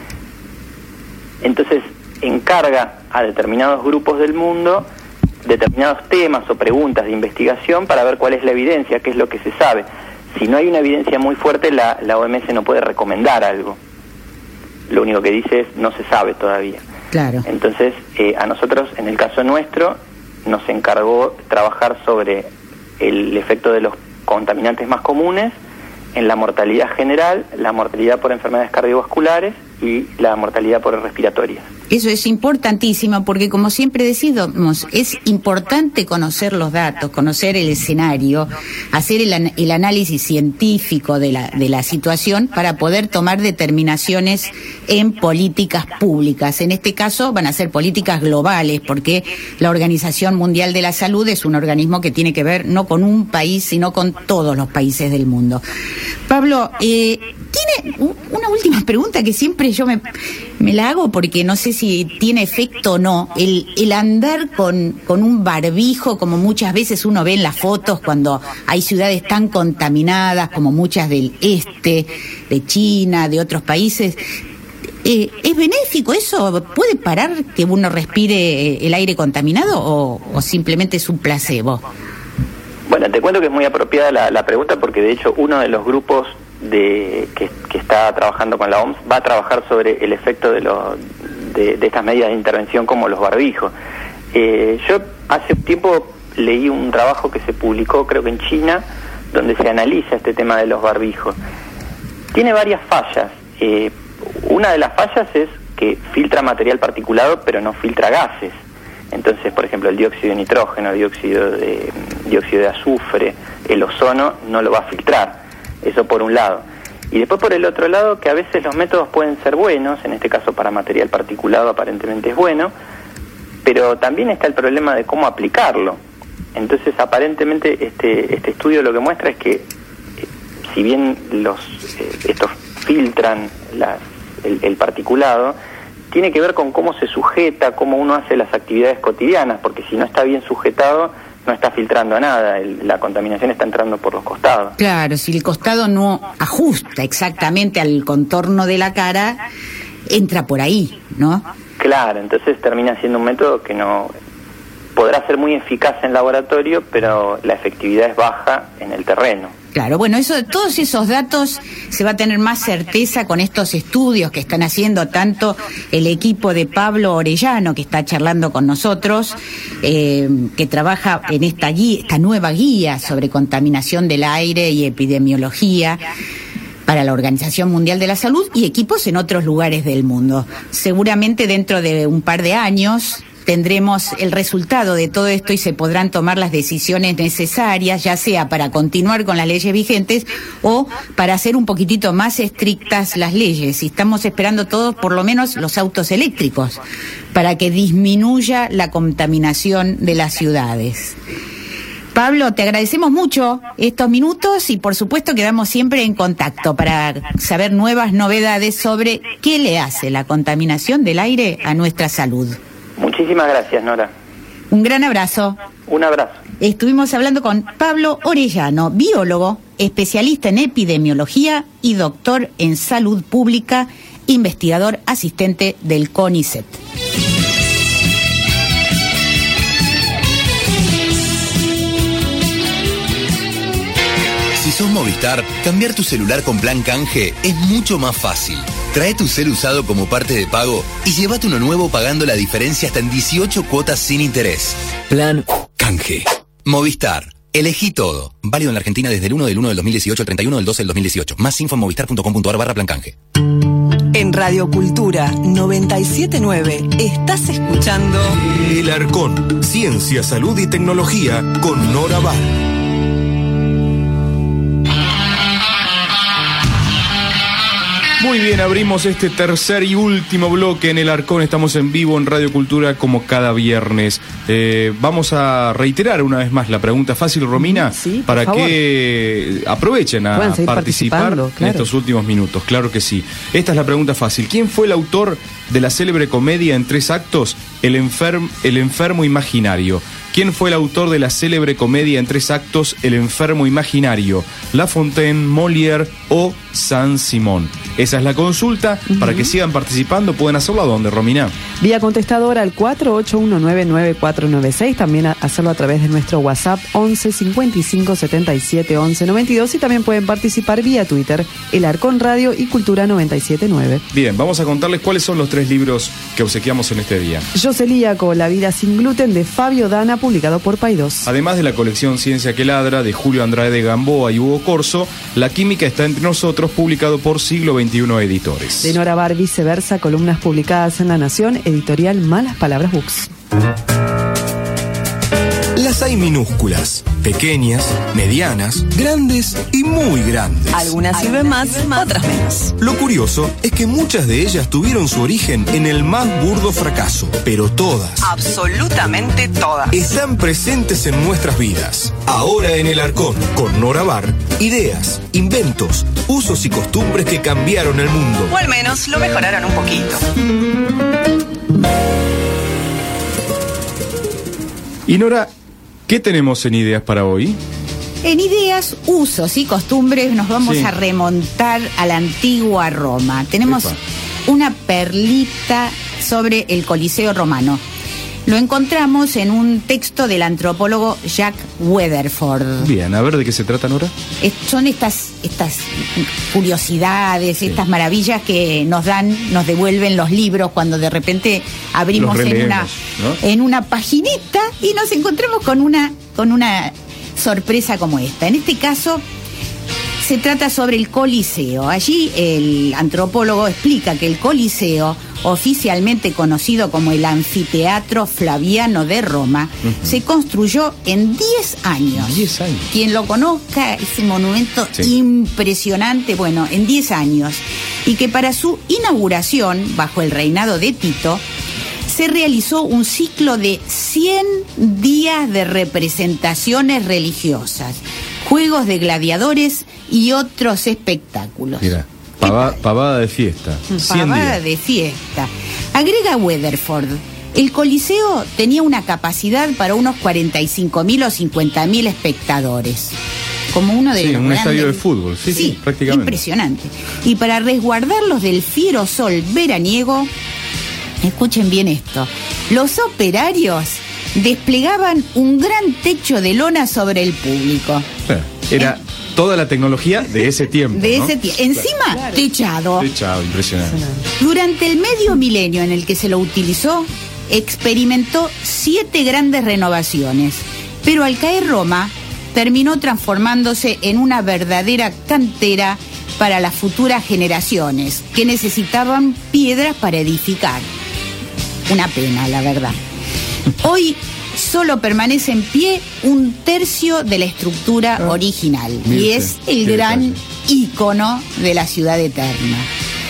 Entonces, encarga a determinados grupos del mundo determinados temas o preguntas de investigación para ver cuál es la evidencia, qué es lo que se sabe. Si no hay una evidencia muy fuerte, la, la O M S no puede recomendar algo. Lo único que dice es no se sabe todavía. Claro. Entonces, eh, a nosotros, en el caso nuestro, nos encargó trabajar sobre el efecto de los contaminantes más comunes en la mortalidad general, la mortalidad por enfermedades cardiovasculares y la mortalidad por respiratorias. Eso es importantísimo porque, como siempre decimos, es importante conocer los datos, conocer el escenario, hacer el, an- el análisis científico de la, de la situación para poder tomar determinaciones en políticas públicas. En este caso van a ser políticas globales, porque la Organización Mundial de la Salud es un organismo que tiene que ver no con un país, sino con todos los países del mundo. Pablo, eh, tiene una última pregunta que siempre yo me, me la hago porque no sé si tiene efecto o no. El, el andar con, con un barbijo, como muchas veces uno ve en las fotos cuando hay ciudades tan contaminadas como muchas del este, de China, de otros países, eh, ¿es benéfico eso? ¿Puede parar que uno respire el aire contaminado o, o simplemente es un placebo? Bueno, te cuento que es muy apropiada la, la pregunta porque de hecho uno de los grupos de que, que está trabajando con la O M S va a trabajar sobre el efecto de, lo, de, de estas medidas de intervención como los barbijos. Eh, yo hace un tiempo leí un trabajo que se publicó creo que en China donde se analiza este tema de los barbijos. Tiene varias fallas. Eh, una de las fallas es que filtra material particulado pero no filtra gases. Entonces, por ejemplo, el dióxido de nitrógeno, dióxido de, dióxido de azufre, el ozono no lo va a filtrar. Eso por un lado. Y después por el otro lado, que a veces los métodos pueden ser buenos, en este caso para material particulado aparentemente es bueno, pero también está el problema de cómo aplicarlo. Entonces aparentemente este, este estudio lo que muestra es que eh, si bien los eh, estos filtran las, el, el particulado, tiene que ver con cómo se sujeta, cómo uno hace las actividades cotidianas, porque si no está bien sujetado, no está filtrando nada, el, la contaminación está entrando por los costados. Claro, si el costado no ajusta exactamente al contorno de la cara, entra por ahí, ¿no? Claro, entonces termina siendo un método que no podrá ser muy eficaz en laboratorio, pero la efectividad es baja en el terreno. Claro, bueno, eso, todos esos datos se va a tener más certeza con estos estudios que están haciendo tanto el equipo de Pablo Orellano, que está charlando con nosotros, eh, que trabaja en esta guía, esta nueva guía sobre contaminación del aire y epidemiología para la Organización Mundial de la Salud, y equipos en otros lugares del mundo. Seguramente dentro de un par de años tendremos el resultado de todo esto y se podrán tomar las decisiones necesarias, ya sea para continuar con las leyes vigentes o para hacer un poquitito más estrictas las leyes. Y estamos esperando todos, por lo menos los autos eléctricos, para que disminuya la contaminación de las ciudades. Pablo, te agradecemos mucho estos minutos y por supuesto quedamos siempre en contacto para saber nuevas novedades sobre qué le hace la contaminación del aire a nuestra salud. Muchísimas gracias, Nora. Un gran abrazo. Un abrazo. Estuvimos hablando con Pablo Orellano, biólogo, especialista en epidemiología y doctor en salud pública, investigador asistente del CONICET. Si sos Movistar, cambiar tu celular con plan canje es mucho más fácil. Trae tu cel usado como parte de pago y llévate uno nuevo pagando la diferencia hasta en dieciocho cuotas sin interés. Plan canje. Movistar. Elegí todo. Válido en la Argentina desde el uno del uno del dos mil dieciocho al treinta y uno del doce del dos mil dieciocho. Más info en movistar punto com punto ar barra plan canje. En Radio Cultura noventa y siete punto nueve estás escuchando El Arcón, Ciencia, Salud y Tecnología con Nora Bar. Muy bien, abrimos este tercer y último bloque en El Arcón. Estamos en vivo en Radio Cultura como cada viernes. Eh, vamos a reiterar una vez más la pregunta fácil, Romina, sí, para favor. que aprovechen a participar claro. en estos últimos minutos. Claro que sí. Esta es la pregunta fácil. ¿Quién fue el autor de la célebre comedia en tres actos, El, enferm el enfermo imaginario? ¿Quién fue el autor de la célebre comedia en tres actos, El enfermo imaginario? La Fontaine, Molière o Saint-Simon. Esa es la consulta. Uh-huh. Para que sigan participando, pueden hacerlo ¿a dónde, Romina? Vía contestadora al cuatro ocho uno nueve nueve cuatro nueve seis. También a hacerlo a través de nuestro WhatsApp once cincuenta y cinco setenta y siete once noventa y dos. Y también pueden participar vía Twitter, El Arcón Radio y Cultura noventa y siete punto nueve. Bien, vamos a contarles cuáles son los tres libros que obsequiamos en este día. Yo celíaco, La vida sin gluten, de Fabio Dana, publicado por Paidós. Además de la colección Ciencia que ladra, de Julio Andrade Gamboa y Hugo Corso, La química está entre nosotros, publicado por Siglo veintiuno Editores. De Nora Bar, Viceversa, columnas publicadas en La Nación, editorial Malas Palabras Books. Las hay minúsculas, pequeñas, medianas, grandes y muy grandes. Algunas sirven más, otras menos. Lo curioso es que muchas de ellas tuvieron su origen en el más burdo fracaso, pero todas, absolutamente todas, están presentes en nuestras vidas. Ahora en El Arcón, con Nora Bar, ideas, inventos, usos y costumbres que cambiaron el mundo. O al menos lo mejoraron un poquito. Y Nora, ¿qué tenemos en ideas para hoy? En ideas, usos y costumbres nos vamos Sí. a remontar a la antigua Roma. Tenemos Epa. una perlita sobre el Coliseo romano. Lo encontramos en un texto del antropólogo Jack Weatherford. Bien, a ver de qué se trata, Nora. Es- son estas, estas curiosidades, Sí. estas maravillas que nos dan, nos devuelven los libros cuando de repente abrimos Los en releemos, una, ¿no? en una paginita y nos encontramos con una, con una sorpresa como esta. En este caso se trata sobre el Coliseo. Allí el antropólogo explica que el Coliseo oficialmente conocido como el Anfiteatro Flaviano de Roma, uh-huh. se construyó en diez años. diez años. Quien lo conozca, ese monumento sí. impresionante, bueno, en diez años. Y que para su inauguración, bajo el reinado de Tito, se realizó un ciclo de cien días de representaciones religiosas, juegos de gladiadores y otros espectáculos. Mira, pava, pavada de fiesta. Pavada de fiesta. Agrega Weatherford, el Coliseo tenía una capacidad para unos cuarenta y cinco mil o cincuenta mil espectadores. Como uno de sí, los un grandes... estadio de fútbol, sí, sí, sí, prácticamente. Impresionante. Y para resguardarlos del fiero sol veraniego, escuchen bien esto, los operarios desplegaban un gran techo de lona sobre el público. Era en... toda la tecnología de ese tiempo. De ¿no? ese tiempo. Encima, claro. techado. Techado, impresionante. Durante el medio milenio en el que se lo utilizó, experimentó siete grandes renovaciones. Pero al caer Roma, terminó transformándose en una verdadera cantera para las futuras generaciones que necesitaban piedras para edificar. Una pena, la verdad. Hoy solo permanece en pie un tercio de la estructura ah, original y es el gran ícono de la ciudad eterna.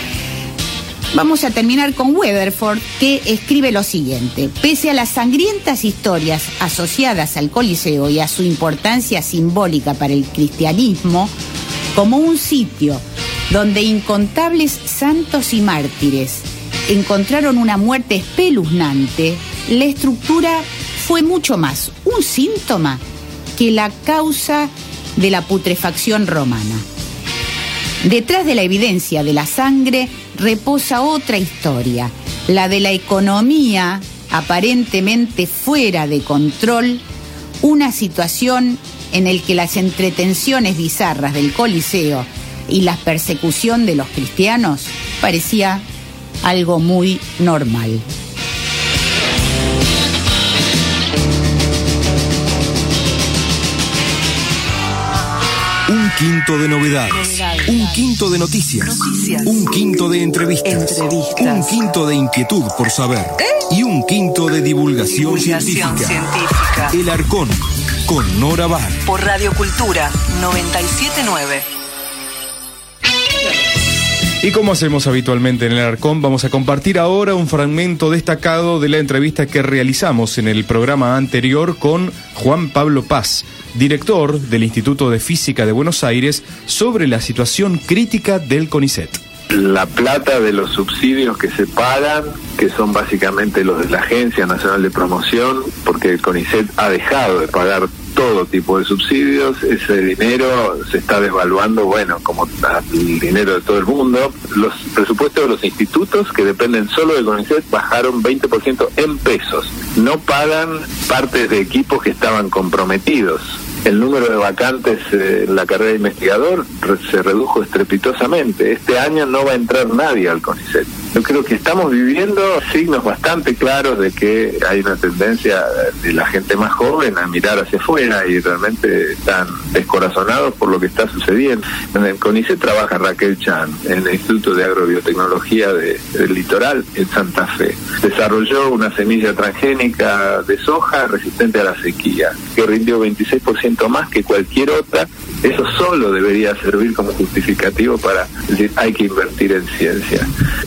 Vamos a terminar con Weatherford, que escribe lo siguiente: pese a las sangrientas historias asociadas al Coliseo y a su importancia simbólica para el cristianismo, como un sitio donde incontables santos y mártires encontraron una muerte espeluznante, la estructura fue mucho más un síntoma que la causa de la putrefacción romana. Detrás de la evidencia de la sangre reposa otra historia, la de la economía aparentemente fuera de control, una situación en la que las entretenciones bizarras del Coliseo y la persecución de los cristianos parecía algo muy normal. Un quinto de novedades, novedades. Un quinto de noticias, noticias. Un quinto de entrevistas, entrevistas. Un quinto de inquietud por saber ¿Eh? Y un quinto de divulgación, divulgación científica. científica. El Arcón, con Nora Bar. Por Radio Cultura noventa y siete punto nueve. Y como hacemos habitualmente en el Arcón, vamos a compartir ahora un fragmento destacado de la entrevista que realizamos en el programa anterior con Juan Pablo Paz, director del Instituto de Física de Buenos Aires, sobre la situación crítica del CONICET. La plata de los subsidios que se pagan, que son básicamente los de la Agencia Nacional de Promoción, porque el CONICET ha dejado de pagar todo tipo de subsidios, ese dinero se está desvaluando, bueno, como el dinero de todo el mundo. Los presupuestos de los institutos, que dependen solo del CONICET, bajaron veinte por ciento en pesos. No pagan partes de equipos que estaban comprometidos. El número de vacantes en la carrera de investigador se redujo estrepitosamente. Este año no va a entrar nadie al CONICET. Yo creo que estamos viviendo signos bastante claros de que hay una tendencia de la gente más joven a mirar hacia afuera y realmente están descorazonados por lo que está sucediendo. En el CONICET trabaja Raquel Chan, en el Instituto de Agrobiotecnología de, del Litoral, en Santa Fe. Desarrolló una semilla transgénica de soja resistente a la sequía, que rindió veintiséis por ciento más que cualquier otra. Eso solo debería servir como justificativo para decir hay que invertir en ciencia.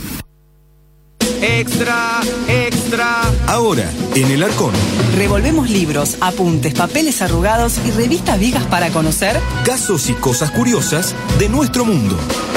Extra, extra. Ahora, en el Arcón. Revolvemos libros, apuntes, papeles arrugados y revistas viejas para conocer casos y cosas curiosas de nuestro mundo.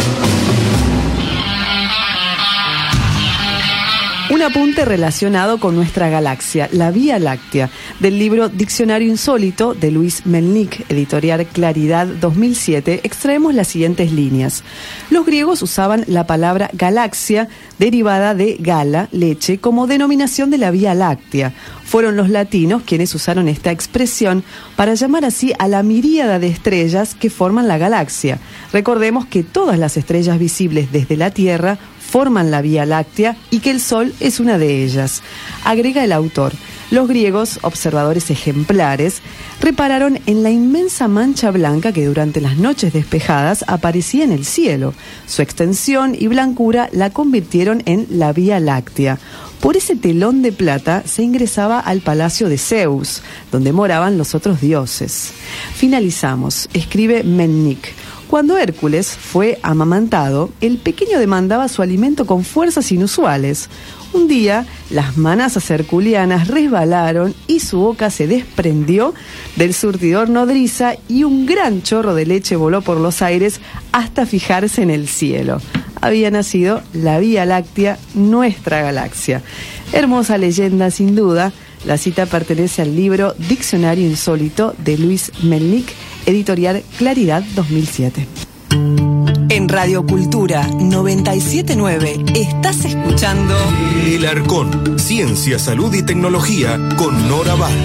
Un apunte relacionado con nuestra galaxia, la Vía Láctea, del libro Diccionario Insólito de Luis Melnik, editorial Claridad dos mil siete, extraemos las siguientes líneas. Los griegos usaban la palabra galaxia, derivada de gala, leche, como denominación de la Vía Láctea. Fueron los latinos quienes usaron esta expresión para llamar así a la miríada de estrellas que forman la galaxia. Recordemos que todas las estrellas visibles desde la Tierra forman la Vía Láctea y que el Sol es una de ellas. Agrega el autor: los griegos, observadores ejemplares, repararon en la inmensa mancha blanca que durante las noches despejadas aparecía en el cielo. Su extensión y blancura la convirtieron en la Vía Láctea. Por ese telón de plata se ingresaba al palacio de Zeus, donde moraban los otros dioses. Finalizamos, escribe Melnik. Cuando Hércules fue amamantado, el pequeño demandaba su alimento con fuerzas inusuales. Un día, las manazas herculianas resbalaron y su boca se desprendió del surtidor nodriza y un gran chorro de leche voló por los aires hasta fijarse en el cielo. Había nacido la Vía Láctea, nuestra galaxia. Hermosa leyenda, sin duda. La cita pertenece al libro Diccionario Insólito de Luis Melnik, editorial Claridad dos mil siete. En Radio Cultura noventa y siete punto nueve estás escuchando El Arcón, Ciencia, Salud y Tecnología con Nora Bar.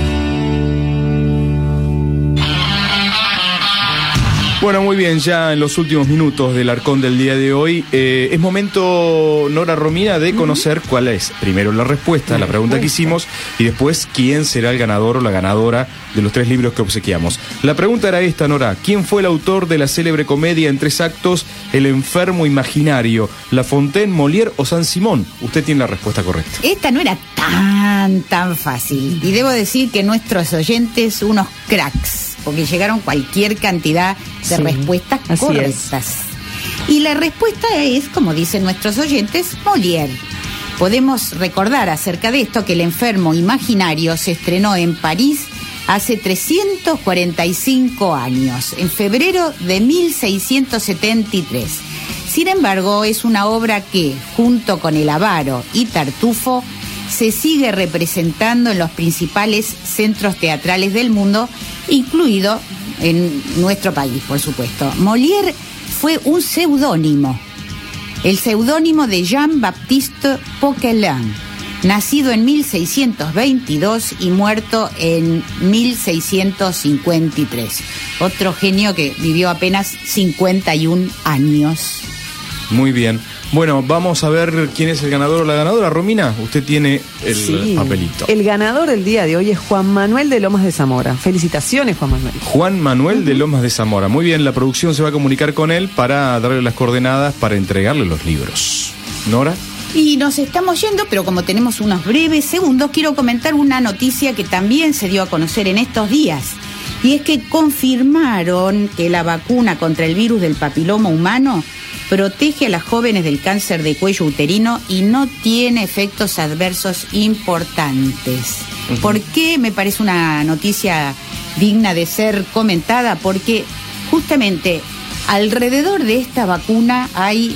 Bueno, muy bien, ya en los últimos minutos del Arcón del día de hoy, eh, es momento, Nora Romina, de conocer cuál es, primero la respuesta a la pregunta que hicimos y después quién será el ganador o la ganadora de los tres libros que obsequiamos. La pregunta era esta, Nora: ¿quién fue el autor de la célebre comedia en tres actos El enfermo imaginario? ¿La Fontaine, Molière o Saint-Simon? Usted tiene la respuesta correcta. Esta no era tan, tan fácil. Y debo decir que nuestros oyentes, unos cracks, porque llegaron cualquier cantidad de sí, respuestas correctas. Es. Y la respuesta es, como dicen nuestros oyentes, Molière. Podemos recordar acerca de esto que El enfermo imaginario se estrenó en París hace trescientos cuarenta y cinco años, en febrero de mil seiscientos setenta y tres. Sin embargo, es una obra que, junto con El avaro y Tartufo, se sigue representando en los principales centros teatrales del mundo, incluido en nuestro país, por supuesto. Molière fue un seudónimo, el seudónimo de Jean-Baptiste Poquelin, nacido en mil seiscientos veintidós y muerto en mil seiscientos cincuenta y tres. Otro genio que vivió apenas cincuenta y un años. Muy bien. Bueno, vamos a ver quién es el ganador o la ganadora. Romina, usted tiene el sí, papelito. El ganador del día de hoy es Juan Manuel de Lomas de Zamora. Felicitaciones, Juan Manuel. Juan Manuel uh-huh. de Lomas de Zamora. Muy bien, la producción se va a comunicar con él para darle las coordenadas para entregarle los libros. ¿Nora? Y nos estamos yendo, pero como tenemos unos breves segundos, quiero comentar una noticia que también se dio a conocer en estos días. Y es que confirmaron que la vacuna contra el virus del papiloma humano protege a las jóvenes del cáncer de cuello uterino y no tiene efectos adversos importantes. Uh-huh. ¿Por qué me parece una noticia digna de ser comentada? Porque justamente alrededor de esta vacuna hay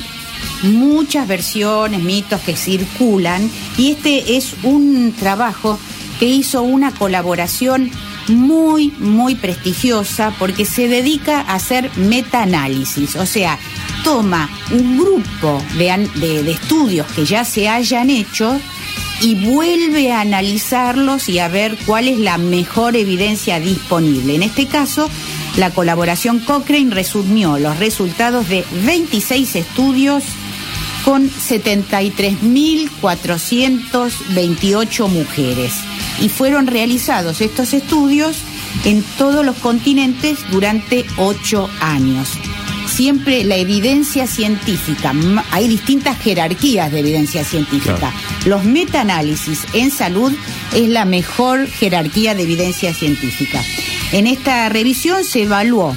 muchas versiones, mitos que circulan, y este es un trabajo que hizo una colaboración muy, muy prestigiosa porque se dedica a hacer metaanálisis, o sea, toma un grupo de, de, de estudios que ya se hayan hecho y vuelve a analizarlos y a ver cuál es la mejor evidencia disponible. En este caso, la colaboración Cochrane resumió los resultados de veintiséis estudios con setenta y tres mil cuatrocientas veintiocho mujeres. Y fueron realizados estos estudios en todos los continentes durante ocho años. Siempre la evidencia científica, hay distintas jerarquías de evidencia científica. Claro. Los metaanálisis en salud es la mejor jerarquía de evidencia científica. En esta revisión se evaluó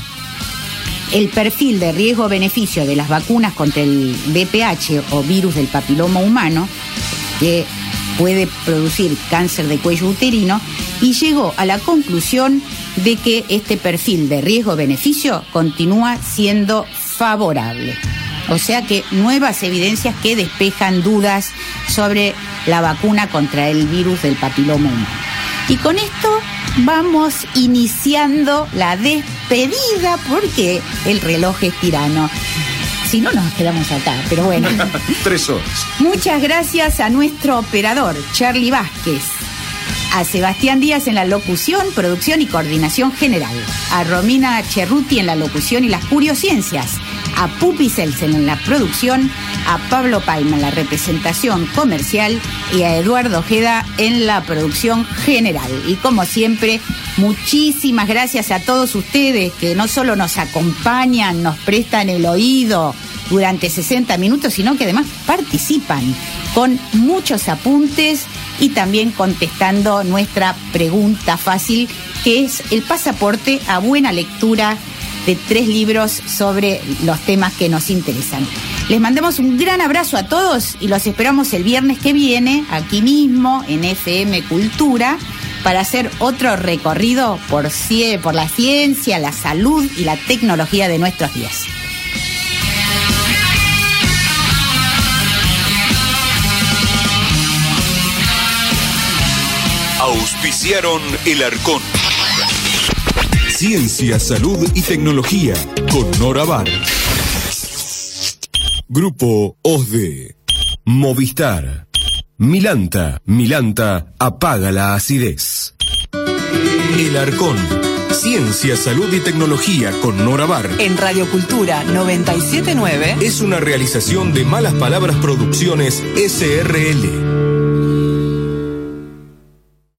el perfil de riesgo-beneficio de las vacunas contra el V P H o virus del papiloma humano, que puede producir cáncer de cuello uterino, y llegó a la conclusión de que este perfil de riesgo-beneficio continúa siendo favorable. O sea que nuevas evidencias que despejan dudas sobre la vacuna contra el virus del papiloma humano. Y con esto vamos iniciando la despedida porque el reloj es tirano. Si no, nos quedamos acá, pero bueno. Tres horas. Muchas gracias a nuestro operador, Charlie Vázquez. A Sebastián Díaz en la locución, producción y coordinación general. A Romina Cerruti en la locución y las curiosciencias. a Pupi Selsen en la producción, a Pablo Paima en la representación comercial y a Eduardo Ojeda en la producción general. Y como siempre, muchísimas gracias a todos ustedes que no solo nos acompañan, nos prestan el oído durante sesenta minutos, sino que además participan con muchos apuntes y también contestando nuestra pregunta fácil, que es el pasaporte a buena lectura de tres libros sobre los temas que nos interesan. Les mandamos un gran abrazo a todos y los esperamos el viernes que viene, aquí mismo en F M Cultura, para hacer otro recorrido por, por la ciencia, la salud y la tecnología de nuestros días. Auspiciaron El Arcón. Ciencia, salud y tecnología con Nora Bar. Grupo O S D E. Movistar. Milanta. Milanta apaga la acidez. El Arcón. Ciencia, salud y tecnología con Nora Bar. En Radio Cultura noventa y siete punto nueve. Es una realización de Malas Palabras Producciones S R L.